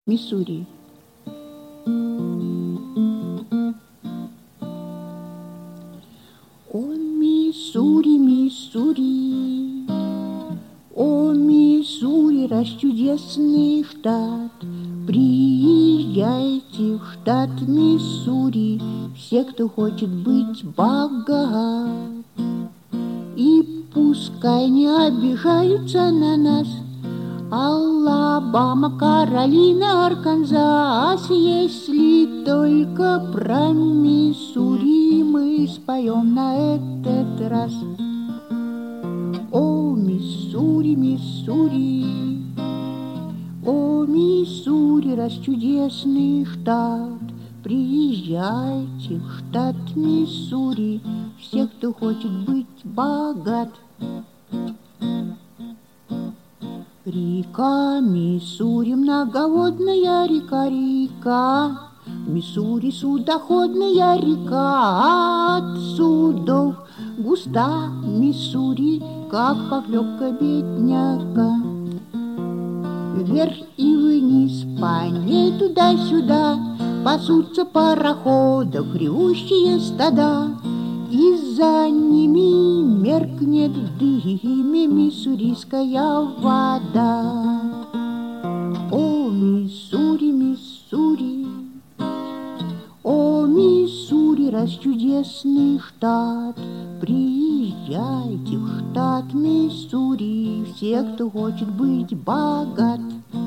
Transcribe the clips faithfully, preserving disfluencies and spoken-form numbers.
Миссури. О, Миссури, Миссури, о, Миссури, расчудесный штат. Приезжайте в штат Миссури, все, кто хочет быть богат. И пускай не обижаются на нас Алабама, Каролина, Арканзас, если только про Миссури мы споем на этот раз. О, Миссури, Миссури, о, Миссури, расчудесный штат. Приезжайте в штат Миссури, все, кто хочет быть богат. Река Миссури, многоводная река, река Миссури, судоходная река. От судов густа Миссури, как похлебка бедняка. Вверх и вниз по ней туда-сюда пасутся пароходов ревущие стада, и за ними меркнет в дыме миссурийская вода. О, Миссури, Миссури, о, Миссури, расчудесный штат. Приезжайте в штат Миссури, все, кто хочет быть богат.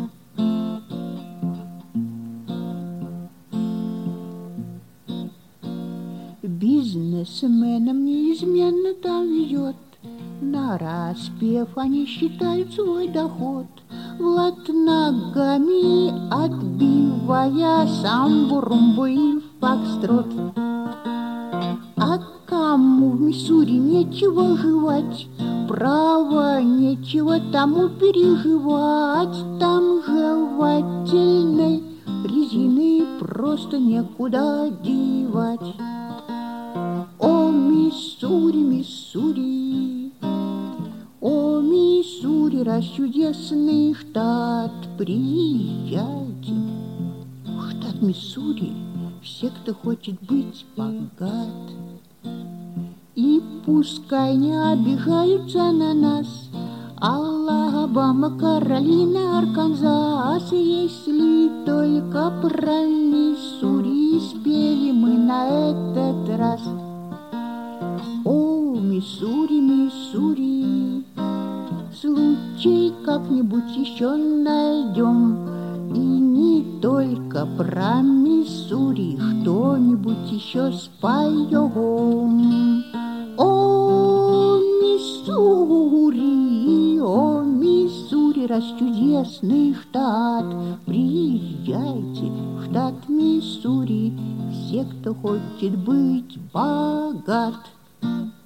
Бизнесменам неизменно там везет, на распев они считают свой доход. Влад ногами отбивая самбо-румбо и фокстрот. А кому в Миссури нечего жевать, право нечего тому переживать. Там жевательной резины просто некуда девать. О, Миссури, Миссури, о, Миссури, расчудесный штат. Приезжайте в штат Миссури, все, кто хочет быть богат. И пускай не обижаются на нас Алабама, Каролина, Арканзас, если только про Миссури спели мы на этот раз. О, Миссури, Миссури, случай как-нибудь еще найдем. И не только про Миссури что-нибудь еще споем. О, Миссури, о, Миссури, расчудесный штат. Приезжайте в штат Миссури, все, кто хочет быть богат.